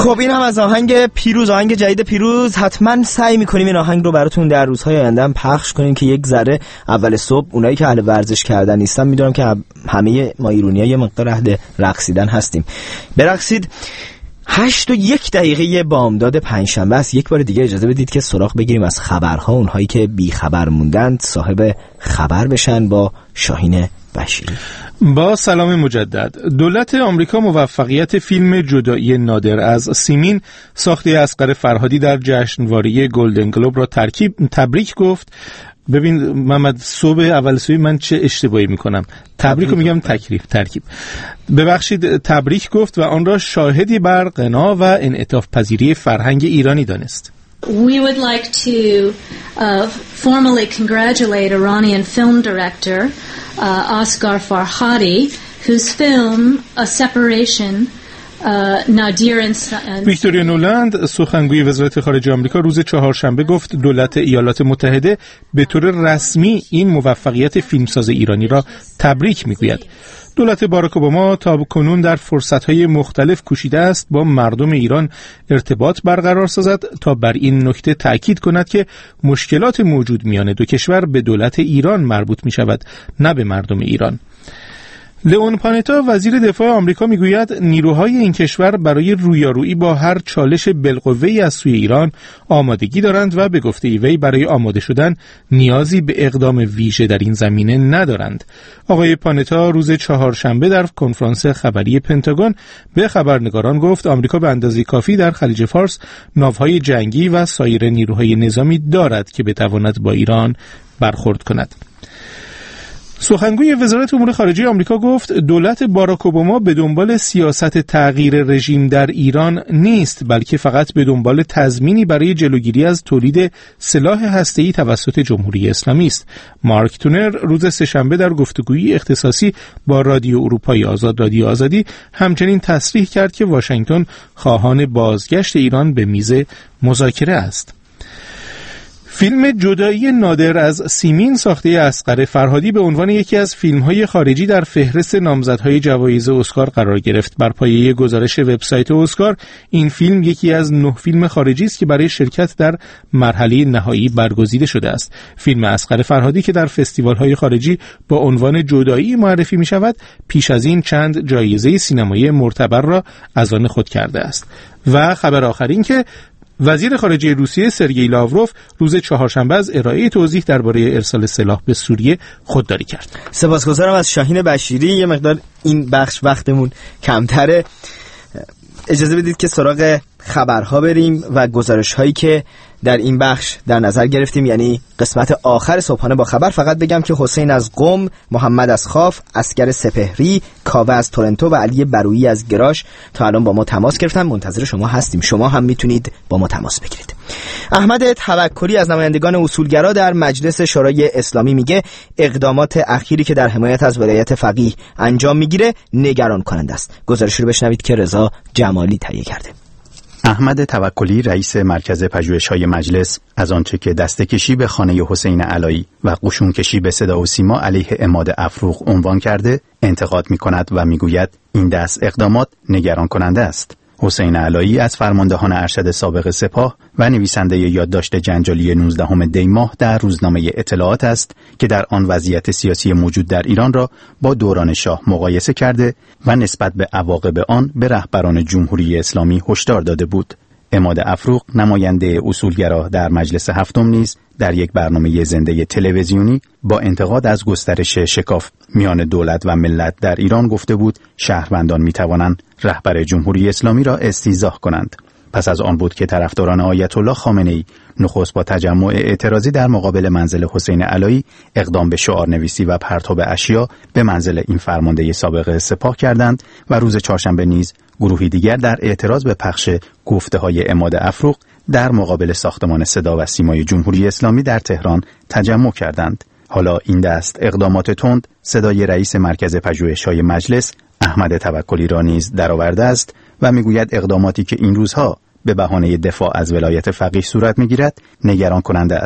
خب این هم از آهنگ جدید پیروز. حتما سعی میکنیم این آهنگ رو براتون در روزهای آینده هم پخش کنیم که یک ذره اول صبح اونایی که اهل ورزش کردن نیستن، میدونم که همه ما ایرانی‌ها یه مقدار اهل رقصیدن هستیم. برقصید. 8:01 بامداد پنجشنبه است. یک بار دیگه اجازه بدید که سراغ بگیریم از خبرها. اونهایی که بی خبر موندند صاحب خبر بشن با شاهین بشیری. با سلام مجدد. دولت آمریکا موفقیت فیلم جدایی نادر از سیمین ساخته اصغر فرهادی در جشنواره گلدن گلوب را تبریک گفت. ببین محمد، اول صبح من چه اشتباهی میکنم. تبریک رو میگم ترکیب. ببخشید، تبریک گفت و آن را شاهدی بر غنا و انعطاف پذیری فرهنگ ایرانی دانست. We would like to formally congratulate Iranian film director Asghar Farhadi, whose film A Separation ویکتوریا نولند، سخنگوی وزارت خارجه آمریکا، روز چهارشنبه گفت دولت ایالات متحده به طور رسمی این موفقیت فیلمساز ایرانی را تبریک میگوید. دولت باراک اوباما تا کنون در فرصت‌های مختلف کوشیده است با مردم ایران ارتباط برقرار سازد تا بر این نکته تأکید کند که مشکلات موجود میان دو کشور به دولت ایران مربوط می‌شود، نه به مردم ایران. لئون پانتا، وزیر دفاع آمریکا، میگوید نیروهای این کشور برای رویارویی با هر چالش بالقوه‌ای از سوی ایران آمادگی دارند و به گفته وی برای آماده شدن نیازی به اقدام ویژه در این زمینه ندارند. آقای پانتا روز چهارشنبه در کنفرانس خبری پنتاگون به خبرنگاران گفت آمریکا به اندازه کافی در خلیج فارس ناوهای جنگی و سایر نیروهای نظامی دارد که بتواند با ایران برخورد کند. سخنگوی وزارت امور خارجه آمریکا گفت دولت باراک اوباما به دنبال سیاست تغییر رژیم در ایران نیست، بلکه فقط به دنبال تضمینی برای جلوگیری از تولید سلاح هسته‌ای توسط جمهوری اسلامی است. مارک تونر روز سه‌شنبه در گفتگویی اختصاصی با رادیو اروپای آزاد، رادیو آزادی، همچنین تصریح کرد که واشنگتن خواهان بازگشت ایران به میز مذاکره است. فیلم جدایی نادر از سیمین ساخته اصغر فرهادی به عنوان یکی از فیلم‌های خارجی در فهرست نامزدهای جوایز اسکار قرار گرفت. بر پایه گزارش وبسایت اسکار، این فیلم یکی از 9 فیلم خارجی است که برای شرکت در مرحله نهایی برگزیده شده است. فیلم اصغر فرهادی که در فستیوال‌های خارجی با عنوان جدایی معرفی می‌شود، پیش از این چند جایزه سینمایی معتبر را از آن خود کرده است. و خبر آخر این که وزیر خارجه روسیه سرگئی لاوروف روز چهارشنبه از ارائه توضیح درباره ارسال سلاح به سوریه خودداری کرد. سپاسگزارم از شاهین بشیری. یه مقدار این بخش وقتمون کمتره، اجازه بدید که سراغ خبرها بریم و گزارش‌هایی که در این بخش در نظر گرفتیم، یعنی قسمت آخر صبحانه با خبر. فقط بگم که حسین از قم، محمد از خاف، اسگر سپهری، کاوه از تورنتو و علی برویی از گراش تا الان با ما تماس گرفتن. منتظر شما هستیم، شما هم میتونید با ما تماس بگیرید. احمد توکلی از نمایندگان اصولگرا در مجلس شورای اسلامی میگه اقدامات اخیری که در حمایت از ولایت فقیه انجام میگیره نگران کننده است. گزارش رو بشنوید که رضا جمالی تهیه کرده. احمد توکلی، رئیس مرکز پژوهش‌های مجلس، از آنچه که دسته‌کشی به خانه حسین علایی و قشون‌کشی به صدا و سیما علیه عماد افروخ عنوان کرده، انتقاد می‌کند و می‌گوید این دست اقدامات نگران کننده است. حسین علایی از فرماندهان ارشد سابق سپاه و نویسنده یادداشت جنجالی 19 دی ماه در روزنامه اطلاعات است که در آن وضعیت سیاسی موجود در ایران را با دوران شاه مقایسه کرده و نسبت به عواقب آن به رهبران جمهوری اسلامی هشدار داده بود. عماد افروخ، نماینده اصولگرا در مجلس هفتم، نیز در یک برنامه زنده تلویزیونی با انتقاد از گسترش شکاف میان دولت و ملت در ایران گفته بود شهروندان میتوانند رهبر جمهوری اسلامی را استیضاح کنند. پس از آن بود که طرفداران آیت الله خامنه‌ای نخست با تجمع اعتراضی در مقابل منزل حسین علایی اقدام به شعار نویسی و پرتاب اشیا به منزل این فرمانده سابق سپاه کردند و روز چهارشنبه نیز گروهی دیگر در اعتراض به پخش گفته‌های عماد افروخ در مقابل ساختمان صدا و سیمای جمهوری اسلامی در تهران تجمع کردند. حالا این دست اقدامات تند صدای رئیس مرکز پژوهش‌های مجلس احمد توکلی را نیز درآورده است و میگوید اقداماتی که این روزها به بهانه دفاع از ولایت فقیه صورت میگیرد نگران کننده است.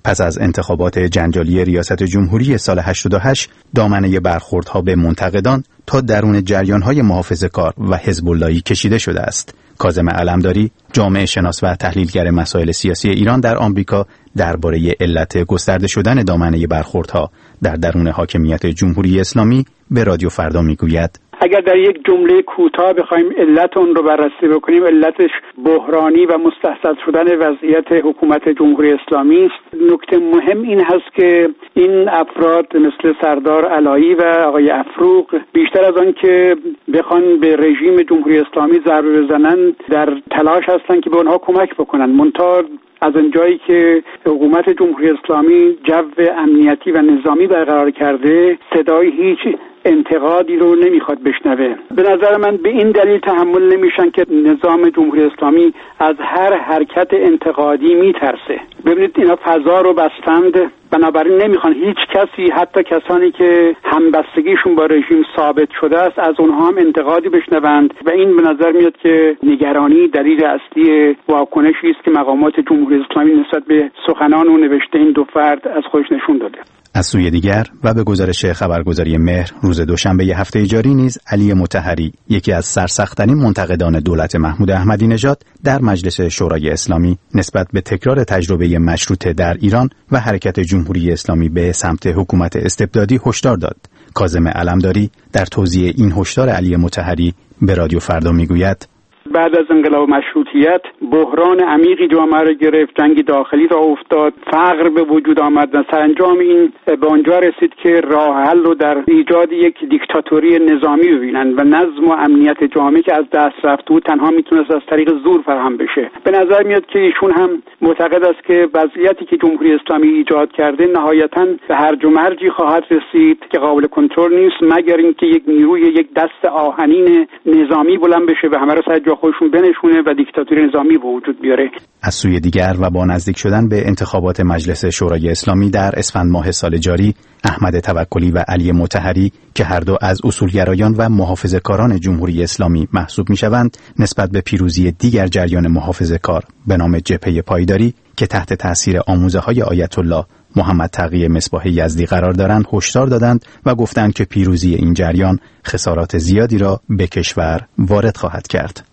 پس از انتخابات جنجالی ریاست جمهوری سال 88 دامنه برخوردها به منتقدان تا درون جریان‌های محافظه‌کار و حزب اللهی کشیده شده است. کاظم علمداری، جامعه شناس و تحلیلگر مسائل سیاسی ایران در آمریکا، درباره علت گسترده شدن دامنه برخوردها در درون حاکمیت جمهوری اسلامی به رادیو فردا میگوید: اگر در یک جمله کوتاه بخوایم علت اون رو بررسی بکنیم، علتش بحرانی و مستحصل شدن وضعیت حکومت جمهوری اسلامی است. نکته مهم این هست که این افراد مثل سردار علایی و آقای افروق بیشتر از آن که بخوان به رژیم جمهوری اسلامی ضربه بزنن، در تلاش هستن که به اونها کمک بکنن. منتها از اونجایی که حکومت جمهوری اسلامی جو امنیتی و نظامی برقرار کرده، صدای هیچ انتقادی رو نمیخواد بشنوه. به نظر من به این دلیل تحمل نمیشن که نظام جمهوری اسلامی از هر حرکت انتقادی میترسه. ببینید اینا فضا رو بستند، بنابراین نمیخوان هیچ کسی، حتی کسانی که همبستگیشون با رژیم ثابت شده است، از اونها هم انتقادی بشنوند و این به نظر میاد که نگرانی دلیل اصلی واکنشی است که مقامات جمهوری اسلامی نسبت به سخنان و نوشته این دو فرد از خودش نشون داده. از سوی دیگر و به گزارش خبرگزاری مهر، روز دوشنبه هفته جاری نیز علی مطهری، یکی از سرسخت‌ترین منتقدان دولت محمود احمدی نژاد، در مجلس شورای اسلامی نسبت به تکرار تجربه مشروطه در ایران و حرکت جمهوری اسلامی به سمت حکومت استبدادی هشدار داد. کاظم علمداری در توضیح این هشدار علی مطهری به رادیو فردا میگوید: بعد از انقلاب مشروطیت بحران عمیقی جامعه را گرفت، جنگ داخلی را افتاد، فقر به وجود آمد و سرانجام این به آنجا رسید که راه حل رو در ایجاد یک دیکتاتوری نظامی ببینن و نظم و امنیت جامعه که از دست رفته بود تنها میتونست از طریق زور فراهم بشه. به نظر میاد که ایشون هم معتقد است که وضعیتی که جمهوری اسلامی ایجاد کرده نهایتاً به هرج و مرجی خواهد رسید که قابل کنترل نیست، مگر اینکه یک نیروی، یک دست آهنین نظامی بلند بشه و همه را سر جا خودشون بنشونه و دیکتاتوری نظامی به وجود بیاره. از سوی دیگر و با نزدیک شدن به انتخابات مجلس شورای اسلامی در اسفند ماه سال جاری، احمد توکلی و علی مطهری که هر دو از اصولگرایان و محافظه‌کاران جمهوری اسلامی محسوب می‌شوند، نسبت به پیروزی دیگر جریان محافظه‌کار به نام جبهه پایداری که تحت تأثیر آموزه‌های آیت الله محمد تقی مصباح یزدی قرار دارند هشدار دادند و گفتند که پیروزی این جریان خسارات زیادی را به کشور وارد خواهد کرد.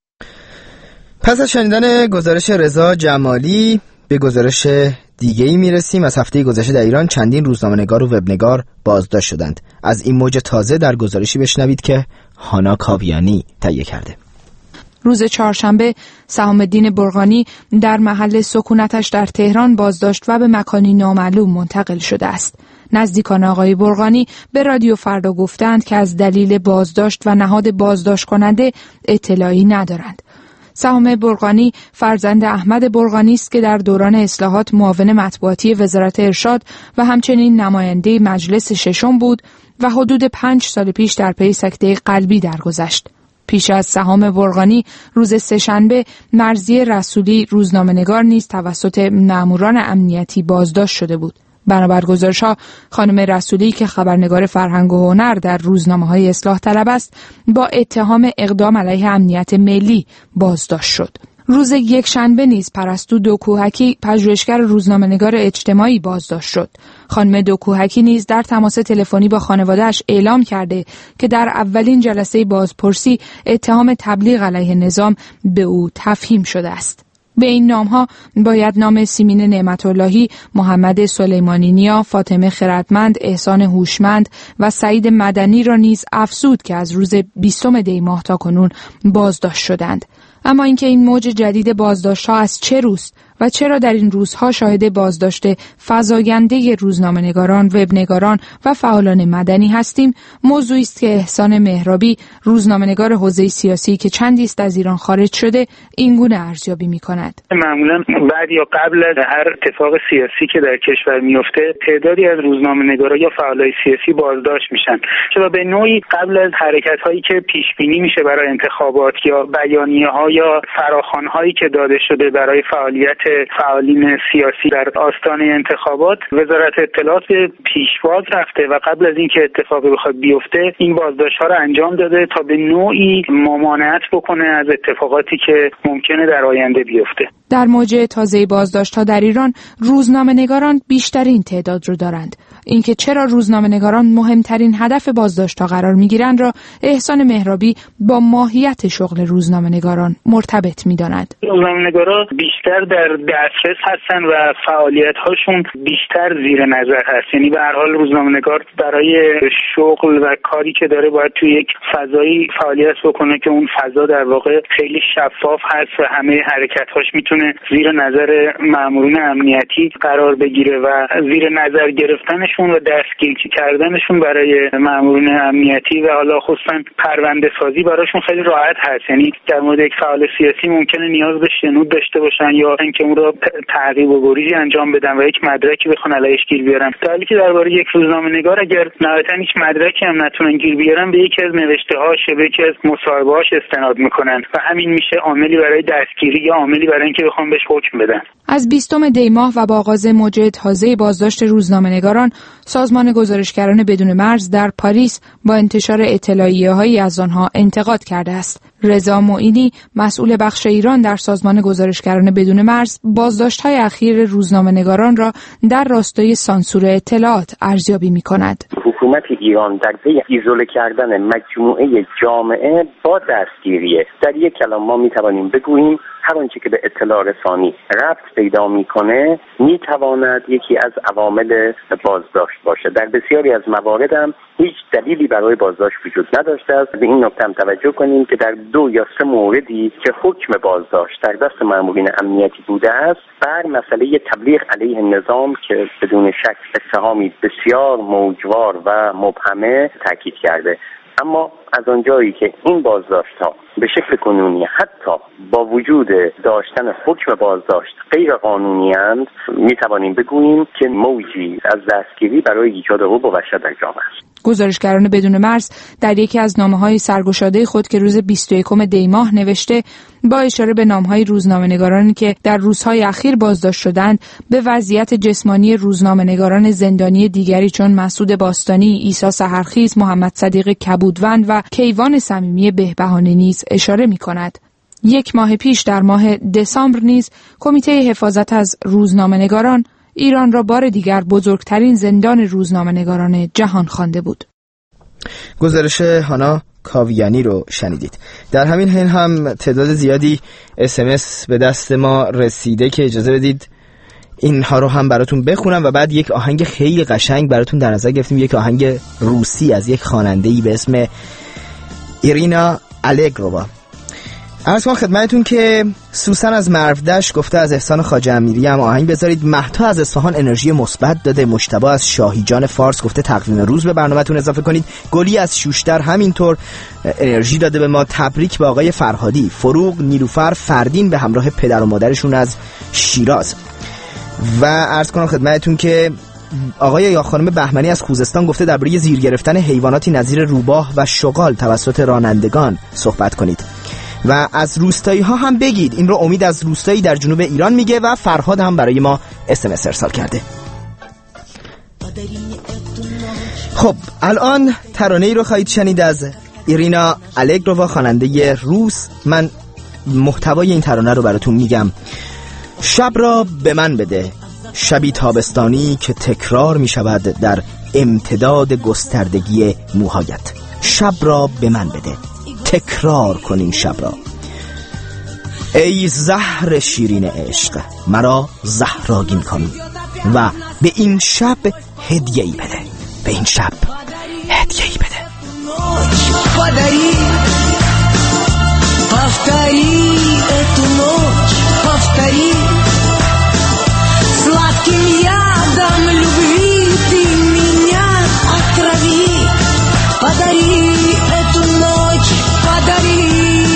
پس از شنیدن گزارش رضا جمالی به گزارش دیگه‌ای میرسیم. از هفته گذشته در ایران چندین روزنامه‌نگار و وبنگار بازداشت شدند. از این موج تازه در گزارشی بشنوید که هانا کاویانی تهیه کرده. روز چهارشنبه سهام الدین برقانی در محل سکونتش در تهران بازداشت و به مکانی نامعلوم منتقل شده است. نزدیکان آقای برقانی به رادیو فردا گفتند که از دلیل بازداشت و نهاد بازداشت کننده اطلاعی ندارند. سهام برقانی فرزند احمد برقانی است که در دوران اصلاحات معاون مطبوعاتی وزارت ارشاد و همچنین نماینده مجلس ششم بود و حدود 5 سال پیش در پی سکته قلبی درگذشت. پیش از سهام برقانی روز سه‌شنبه مرضیه رسولی روزنامه‌نگار نیز توسط ماموران امنیتی بازداشت شده بود. بنابر گزارش‌ها خانم رسولی که خبرنگار فرهنگ و هنر در روزنامه‌های اصلاح طلب است با اتهام اقدام علیه امنیت ملی بازداشت شد. روز یکشنبه نیز پرستو دوکوهکی پژوهشگر روزنامه‌نگار اجتماعی بازداشت شد. خانم دوکوهکی نیز در تماس تلفنی با خانواده‌اش اعلام کرده که در اولین جلسه بازپرسی اتهام تبلیغ علیه نظام به او تفهیم شده است. به این نام‌ها باید نام سیمین نعمت‌اللهی، محمد سلیمانی نیا، فاطمه خردمند، احسان هوشمند و سعید مدنی را نیز افزود که از روز 20 دی ماه تا کنون بازداشت شدند. اما اینکه این موج جدید بازداشت‌ها از چه روست و چرا در این روزها شاهد بازداشت فزاینده روزنامه‌نگاران، وبنگاران و فعالان مدنی هستیم، موضوعی است که احسان مهرابی، روزنامه‌نگار حوزه سیاسی که چندی است از ایران خارج شده، اینگونه ارزیابی می‌کند. معمولاً بعد یا قبل از هر اتفاق سیاسی که در کشور میفته، تعدادی از روزنامه‌نگارا یا فعالای سیاسی بازداشت میشن. چرا به نوعی قبل از حرکت‌هایی که پیش بینی میشه برای انتخابات یا بیانیه‌ها یا فراخوان‌هایی که داده شده برای فعالیت فعالین سیاسی در آستانه انتخابات وزارت اطلاعات به پیشواز رفته و قبل از اینکه اتفاقی بخواد بیفته این بازداشت‌ها رو انجام داده تا به نوعی ممانعت بکنه از اتفاقاتی که ممکنه در آینده بیفته. در موج تازه بازداشت‌ها در ایران روزنامه‌نگاران بیشترین تعداد رو دارند. اینکه چرا روزنامه‌نگاران مهمترین هدف بازداشت‌ها قرار می‌گیرند را احسان مهرابی با ماهیت شغل روزنامه‌نگاران مرتبط می‌داند. روزنامه‌نگارا بیشتر در دسترس هستن و فعالیت‌هاشون بیشتر زیر نظر هست. یعنی به هر حال روزنامه‌نگار برای شغل و کاری که داره باید توی یک فضایی فعالیت بکنه که اون فضا در واقع خیلی شفاف هست و همه حرکت‌هاش میتونه زیر نظر مامورین امنیتی قرار بگیره و زیر نظر گرفتنشون و دستگیر کردنشون برای مامورین امنیتی و حالا خصوصا پرونده سازی براشون خیلی راحت هست. یعنی در مورد یک فعال سیاسی ممکنه نیاز به شنود داشته باشن یا اینکه اون رو تعقیب و گریزی انجام بدن و یک مدرکی بخوان علیهش گیر بیارن، در حالی که درباره یک روزنامه‌نگار اگر نهایتاً هیچ مدرکی هم نتونن گیر بیارن به یکی از نوشته‌هاش یا به یکی از مصاحبه‌هاش استناد میکنن و همین میشه عاملی برای دستگیری یا عاملی برای اینکه بخوام بهش حکم بدن. از 20 دی ماه و با آغاز موج تازه بازداشت روزنامه‌نگاران، سازمان گزارشگران بدون مرز در پاریس با انتشار اطلاعیه‌هایی از آنها انتقاد کرده است. رضا معینی، مسئول بخش ایران در سازمان گزارشگران بدون مرز، بازداشت‌های اخیر روزنامه‌نگاران را در راستای سانسور اطلاعات ارزیابی می‌کند. حکومت ایران در پی ایزوله کردن مجموعه جامعه با دستگیریه. در یک کلام ما می‌توانیم بگوییم هر آنچه که به اطلاع رسانی ربط پیدا می‌کنه می‌تواند یکی از عوامل بازداشت باشه. در بسیاری از موارد هم هیچ دلیلی برای بازداشت وجود نداشته است. به این نکته هم توجه کنیم که در 2 یا 3 موردی که حکم بازداشت در دست مامورین امنیتی بوده است، بر مسئله تبلیغ علیه نظام که بدون شک اتهامی بسیار موجوار و مبهمه تاکید کرده. اما از آنجایی که این بازداشت‌ها به شکل کنونی حتی با وجود داشتن حکم بازداشت غیر قانونی‌اند، می‌توانیم بگوییم که موجی از دستگیری برای ایجاد رعب و وحشت در جامعه است. گزارشگران بدون مرز در یکی از نامه‌های سرگشاده خود که روز 21 دی ماه نوشته، با اشاره به نام‌های روزنامه‌نگارانی که در روزهای اخیر بازداشت شدند، به وضعیت جسمانی روزنامه‌نگاران زندانی دیگری چون مسعود باستانی، عیسی سحرخیز، محمد صدیق کبودوند و کیوان صمیمی بهبهانی نیز اشاره می‌کند. 1 ماه پیش در ماه دسامبر نیز کمیته حفاظت از روزنامه‌نگاران ایران را بار دیگر بزرگترین زندان روزنامه‌نگاران جهان خوانده بود. گزارش هانا کاویانی رو شنیدید. در همین حین هم تعداد زیادی SMS به دست ما رسیده که اجازه بدید اینها رو هم براتون بخونم و بعد یک آهنگ خیلی قشنگ براتون در نظر گرفتیم، یک آهنگ روسی از یک خواننده‌ای به اسم ایرینا الگرووا. عرض کنم خدمتتون که سوسن از مرودشت گفته از احسان خواجه امیری هم آهنگ بذارید. مهتا از اصفهان انرژی مثبت داده. مجتبی از شاهیجان فارس گفته تقویم روز به برنامه‌تون اضافه کنید. گلی از شوشتر همینطور انرژی داده به ما. تبریک به آقای فرهادی. فروغ، نیلوفر، فردین به همراه پدر و مادرشون از شیراز. و عرض کنم خدمتتون که آقای یا خانم بهمنی از خوزستان گفته درباره زیر گرفتن حیواناتی نظیر روباه و شغال توسط رانندگان صحبت کنید و از روستایی ها هم بگید. این رو امید از روستایی در جنوب ایران میگه و فرهاد هم برای ما SMS ارسال کرده. خب الان ترانه‌ای رو خواهید شنید از ایرینا الگرووا، خواننده روس. من محتوای این ترانه رو براتون میگم. شب را به من بده، شبی تابستانی که تکرار می شود در امتداد گستردگی موهایت. شب را به من بده، تکرار کن این شب را. ای زهر شیرین عشق، مرا زهراگین کن و به این شب هدیه‌ای بده، به این شب هدیه‌ای بده. Сладким ядом любви ты меня отрави. Подари эту ночь, подари,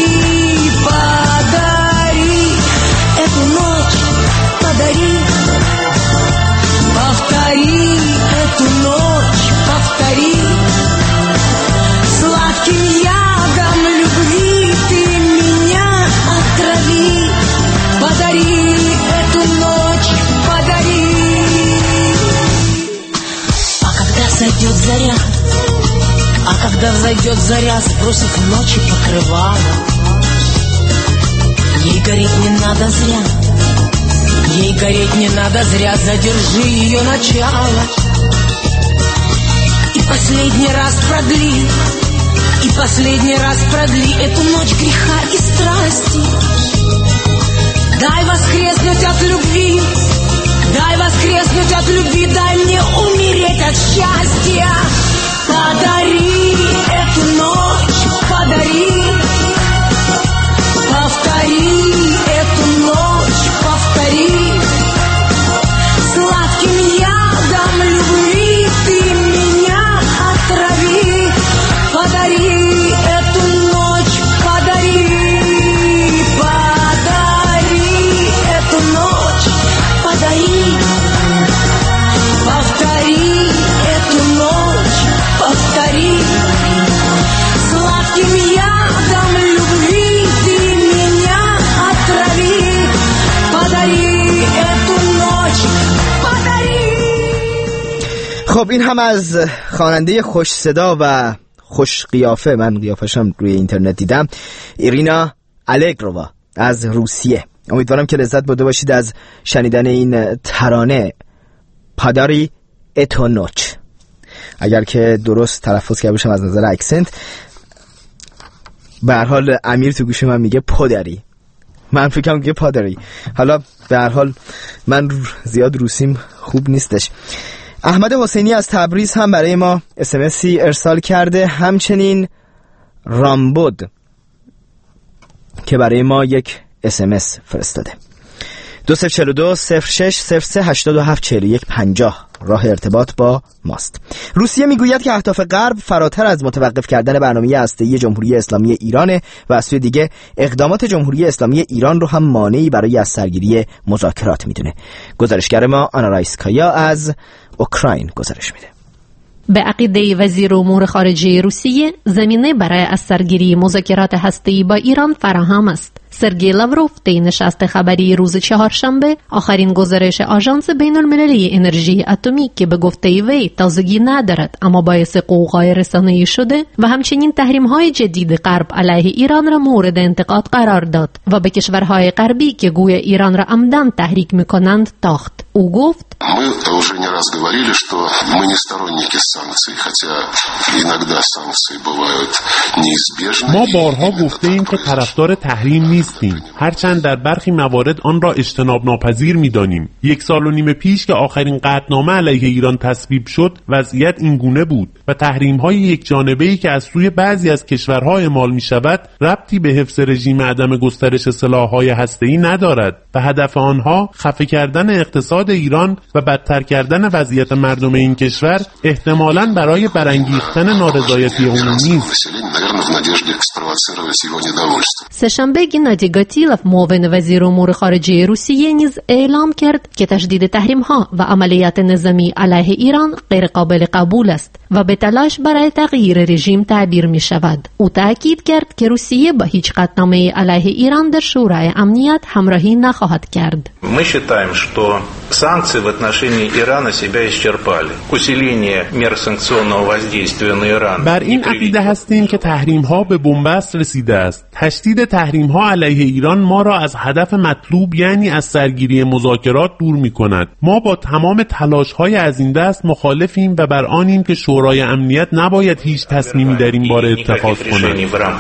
подари эту ночь, подари. Повтори эту ночь, повтори. Сладким ядом любви ты меня отрави. Подари эту заря. А когда взойдет заря, сбросит в ночи покрывало. Ей гореть не надо зря, ей гореть не надо зря, задержи ее начало. И последний раз продли, и последний раз продли эту ночь греха и страсти. Дай воскреснуть от любви, дай воскреснуть от любви, дай мне умереть от счастья. Подари эту ночь, подари, повтори эту ночь, повтори. Сладким ядом любви ты меня отрави. Подари эту ночь, подари, подари эту ночь, подари. Повтори эту ночь, повтори. Сладким ядом любви ты меня отрави. Подари эту ночь, подари. خب این هم از خواننده خوش صدا و خوش قیافه، من قیافه‌شم روی اینترنت دیدم، ایرینا الگرووا از روسیه. امیدوارم که لذت برده باشید از شنیدن این ترانه پاداری اتو نوچ، اگر که درست تلفظ کرده باشم از نظر اکسنت. به هر حال امیر تو گوش من میگه پادری، من فکرم میگه پادری. حالا به هر حال من زیاد روسیم خوب نیستش. احمد حسینی از تبریز هم برای ما اسمسی ارسال کرده، همچنین رامبود که برای ما یک اسمس فرستاده. 2042 06 03 87 41 50 راه ارتباط با ماست. روسیه میگوید که اهداف غرب فراتر از متوقف کردن برنامه هسته‌ای جمهوری اسلامی ایران و از سوی دیگه اقدامات جمهوری اسلامی ایران رو هم مانعی برای از سرگیری مذاکرات میدونه. گزارشگر ما آنا رایسکایا از اوکراین گزارش میده. به عقیده وزیر امور خارجه روسیه، زمینه برای از سرگیری مذاکرات هسته‌ای با ایران فراهم است. سرگئی لاوروف طی نشست خبری روز چهارشنبه آخرین گزارش آژانس بین‌المللی انرژی اتمی که به گفته وی تازگی ندارد اما باعث قوقای رسانه‌ای شده و همچنین تحریم‌های جدید غرب علیه ایران را مورد انتقاد قرار داد و به کشورهای غربی که گویا ایران را عمدن تحریک می‌کنند تاخت. او گفت: Мы уже не раз говорили, что мы не сторонники санкций, хотя иногда санкции бывают неизбежны. ما بارها گفتیم که طرفدار تحریم نیستیم، هرچند در برخی موارد آن را اجتناب ناپذیر می‌دانیم. 1.5 سال پیش که آخرین قطعنامه علیه ایران تصویب شد، وضعیت این گونه بود و تحریم‌های یکجانبه‌ای که از سوی بعضی از کشورها اعمال می‌شود، ربطی به حفظ رژیم عدم گسترش سلاح‌های هسته‌ای ندارد و هدف آنها خفه کردن اقتصاد ایران و بدتر کردن وضعیت مردم این کشور، احتمالاً برای برانگیختن نارضایتی عمومی است. سه‌شنبه گنادی گاتیلوف معاون وزیر امور خارجه روسیه نیز اعلام کرد که تشدید تحریم‌ها و عملیات نظامی علیه ایران غیر قابل قبول است و به تلاش برای تغییر رژیم تعبیر می‌شود. او تاکید کرد که روسیه با هیچ قطعنامه علیه ایران در شورای امنیت همراهی نخواهد کرد. Мы считаем, что санкции в отношении Ирана себя исчерпали. Усиление мер санкционного воздействия на Иран. بر این عقیده هستیم که تحریم‌ها به بنبست رسیده است. تشدید تحریم‌ها علیه ایران ما را از هدف مطلوب یعنی از سرگیری مذاکرات دور می‌کند. ما با تمام تلاش‌های از این دست مخالفیم و بر آنیم که شورای امنیت نباید هیچ تصمیمی در این باره اتخاذ کند.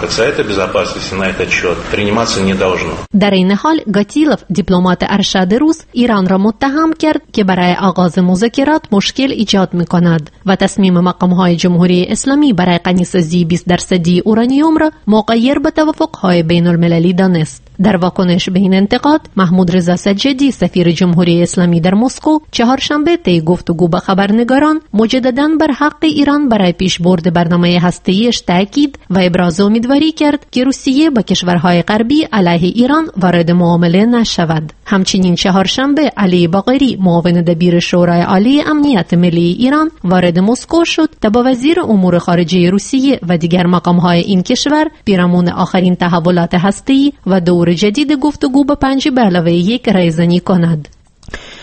در این حال گاتیلوف دیپلمات ارشد روس ایران را متهم کرد که برای آغاز مذاکرات مشکل ایجاد می‌کند و تصمیم مقام‌های جمهوری اسلامی برای غنی‌سازی 20% اورانیوم را مغایر به توافق‌های بین‌المللی دانست. در واکنش به این انتقاد، محمود رضا سجادی سفیر جمهوری اسلامی در مسکو چهارشنبه طی گفتگو با خبرنگاران مجدداً بر حق ایران برای پیشبرد برنامه هسته‌ایش تاکید و ابراز امیدواری کرد که روسیه با کشورهای غربی علیه ایران وارد معامله نشود. همچنین چهارشنبه علی باقری معاون دبیر شورای عالی امنیت ملی ایران وارد مسکو شد تا با وزیر امور خارجه روسیه و دیگر مقام‌های این کشور پیرامون آخرین تحولات هسته‌ای و دور جدید گفتگو با 5+1 رایزنی کند.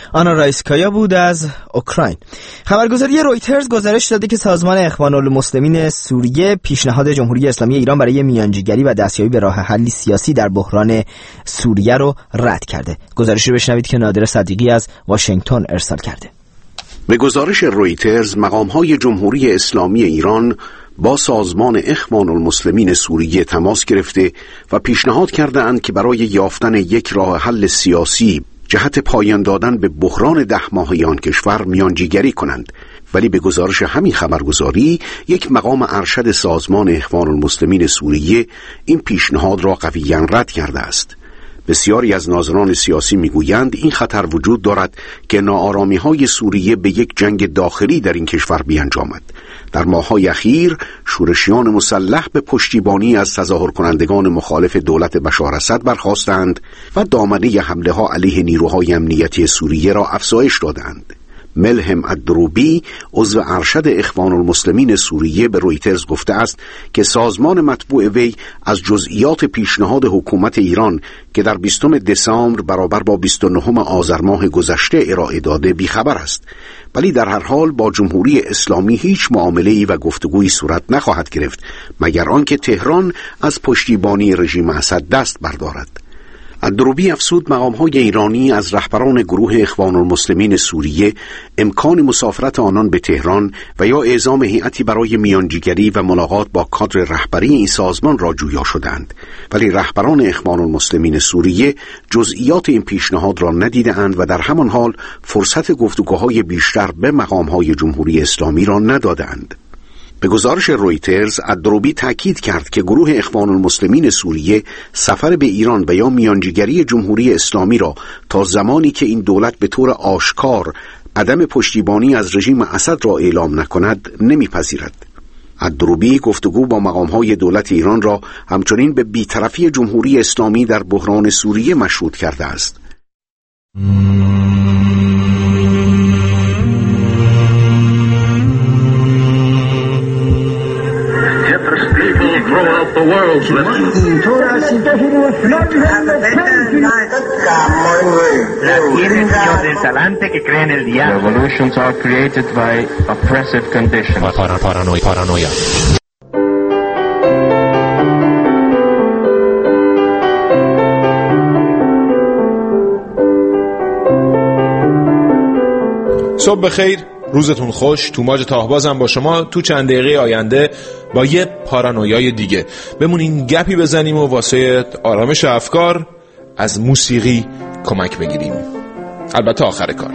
آنا رایسکایا بود از اوکراین. خبرگزاری رویترز گزارش داده که سازمان اخوان المسلمین سوریه پیشنهاد جمهوری اسلامی ایران برای میانجیگری و دستیابی به راه حلی سیاسی در بحران سوریه رو رد کرده. گزارشی رو بشنوید که نادر صدیقی از واشنگتن ارسال کرده. به گزارش رویترز، مقام‌های جمهوری اسلامی ایران با سازمان اخوان المسلمین سوریه تماس گرفته و پیشنهاد کردند که برای یافتن یک راه حل سیاسی جهت پایان دادن به بحران 10 ماهه آن کشور میانجیگری کنند. ولی به گزارش همین خبرگزاری، یک مقام ارشد سازمان اخوان المسلمین سوریه این پیشنهاد را قویاً رد کرده است. بسیاری از ناظران سیاسی میگویند این خطر وجود دارد که ناآرامی‌های سوریه به یک جنگ داخلی در این کشور بیانجامد. در ماه‌های اخیر شورشیان مسلح به پشتیبانی از تظاهر کنندگان مخالف دولت بشار اسد برخاستند و دامنه حمله‌ها علیه نیروهای امنیتی سوریه را افزایش دادند. ملهم الدروبی، عضو ارشد اخوان المسلمین سوریه، به رویترز گفته است که سازمان مطبوع وی از جزئیات پیشنهاد حکومت ایران که در 20 دسامبر برابر با 29 آذر ماه گذشته ارائه داده بیخبر است، ولی در هر حال با جمهوری اسلامی هیچ معامله‌ای و گفتگویی صورت نخواهد گرفت مگر آنکه تهران از پشتیبانی رژیم اسد دست بردارد. الدروبی افزود مقام‌های ایرانی از رهبران گروه اخوان المسلمین سوریه امکان مسافرت آنان به تهران و یا اعزام هیئتی برای میانجیگری و ملاقات با کادر رهبری این سازمان را جویا شدند، ولی رهبران اخوان المسلمین سوریه جزئیات این پیشنهاد را ندیدند و در همان حال فرصت گفتگوهای بیشتر به مقام‌های جمهوری اسلامی را ندادند. به گزارش رویترز، الدروبی تأکید کرد که گروه اخوان المسلمین سوریه سفر به ایران و یا میانجیگری جمهوری اسلامی را تا زمانی که این دولت به طور آشکار عدم پشتیبانی از رژیم اسد را اعلام نکند نمیپذیرد. الدروبی گفتگو با مقام‌های دولت ایران را همچنین به بی‌طرفی جمهوری اسلامی در بحران سوریه مشروط کرده است. Revolutions are created by oppressive conditions. Paranoia. صبح بخیر، روزتون خوش. توماج تاهبازم با شما تو چند دقیقه آینده با یه پارانویای دیگه بمونین گپی بزنیم و واسه آرامش افکار از موسیقی کمک بگیریم، البته آخر کار.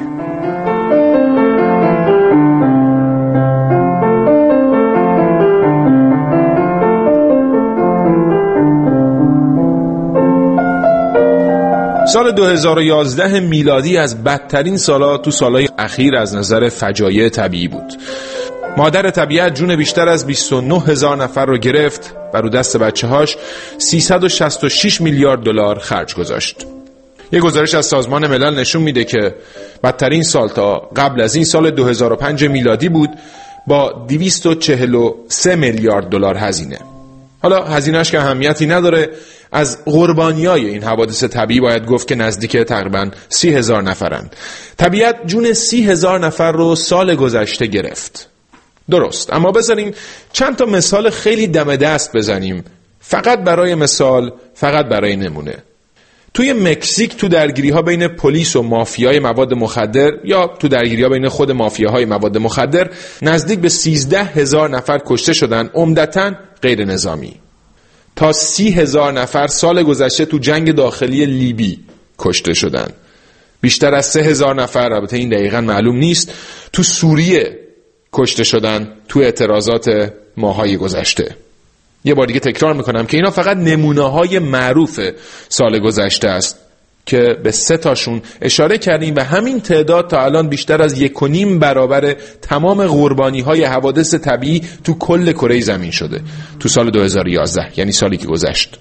سال 2011 میلادی از بدترین سالها تو سالهای اخیر از نظر فجایع طبیعی بود. مادر طبیعت جون بیشتر از 29,000 نفر رو گرفت و رو دست بچه‌هاش 366 میلیارد دلار خرج گذاشت. یه گزارش از سازمان ملل نشون میده که بدترین سال تا قبل از این سال 2005 میلادی بود با 243 میلیارد دلار هزینه. حالا هزینه‌اش که اهمیتی نداره، از قربانیای این حوادث طبیعی باید گفت که نزدیک تقریباً 30,000 نفرند. طبیعت جون 30,000 نفر رو سال گذشته گرفت. درست، اما بذاریم چند تا مثال خیلی دم دست بزنیم، فقط برای مثال، فقط برای نمونه. توی مکزیک تو درگیری‌ها بین پلیس و مافیای مواد مخدر یا تو درگیری‌ها بین خود مافیاهای مواد مخدر نزدیک به 13,000 نفر کشته شدن، عمدتاً غیر نظامی. تا 30,000 نفر سال گذشته تو جنگ داخلی لیبی کشته شدن. بیشتر از 3,000 نفر، البته این دقیقاً معلوم نیست، تو سوریه کشته شدن تو اعتراضات ماهای گذشته. یه بار دیگه تکرار میکنم که اینا فقط نمونه‌های معروف سال گذشته است که به 3 تاشون اشاره کردیم و همین تعداد تا الان بیشتر از 1.5 برابر تمام قربانی‌های حوادث طبیعی تو کل کره زمین شده تو سال 2011، یعنی سالی که گذشت.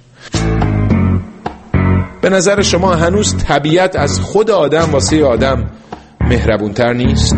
به نظر شما هنوز طبیعت از خود آدم واسه آدم مهربونتر نیست؟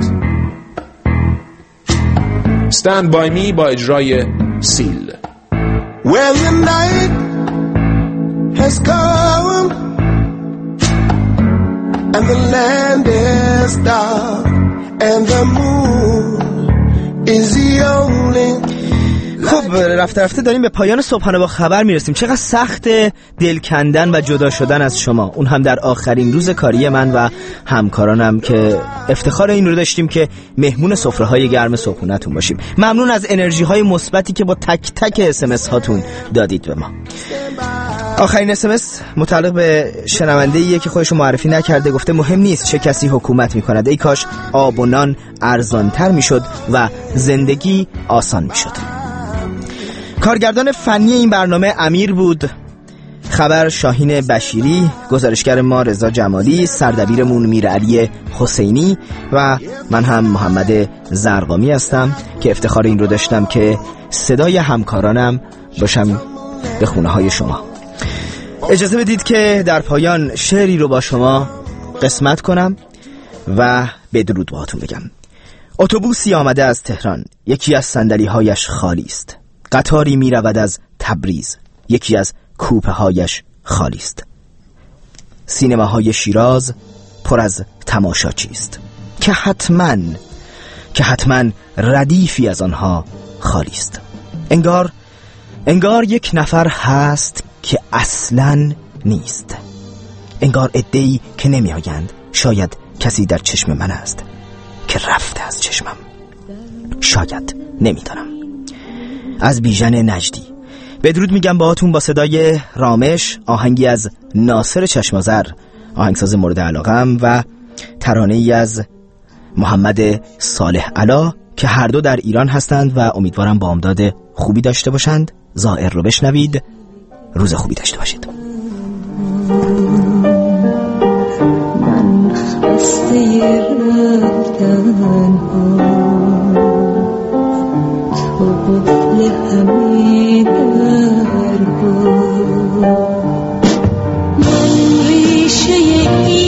Stand by me با اجرای سیل. Well, the night has come and the land is dark and the moon is the only. خب رفته داریم به پایان صبحانه با خبر میرسیم. چقدر سخت دل کندن و جدا شدن از شما، اون هم در آخرین روز کاری من و همکارانم که افتخار این رو داشتیم که مهمون سفره‌های گرم صبحونه‌تون باشیم. ممنون از انرژی های مثبتی که با تک تک اسمس هاتون دادید به ما. آخرین اسمس متعلق به شنونده‌ایه که خودشو معرفی نکرده، گفته مهم نیست چه کسی حکومت میکند، ای کاش آب و نان ارزان‌تر میشد و زندگی آسان میشد. کارگردان فنی این برنامه امیر بود، خبر شاهین بشیری، گزارشگر ما رضا جمالی، سردبیرمون میرعلی حسینی و من هم محمد زرقامی هستم که افتخار این رو داشتم که صدای همکارانم باشم به خونه های شما. اجازه بدید که در پایان شعری رو با شما قسمت کنم و بدرود باهاتون بگم. اتوبوسی آمده از تهران، یکی از صندلی هایش خالی است. قطاری می رود از تبریز، یکی از کوپه هایش خالی است. سینماهای شیراز پر از تماشاچی است که حتما ردیفی از آنها خالی است. انگار یک نفر هست که اصلاً نیست. انگار عده‌ای که نمی آیند. شاید کسی در چشم من است که رفته از چشمم. شاید، نمیدانم. از بیژن نجدی بدرود میگم باهاتون با صدای رامش، آهنگی از ناصر چشمازر آهنگساز مورد علاقم و ترانه‌ای از محمد صالح علا که هر دو در ایران هستند و امیدوارم با امداد خوبی داشته باشند. زائر رو بشنوید. روز خوبی داشته باشید. من خسته رفتن تو قفل همه در من ریشه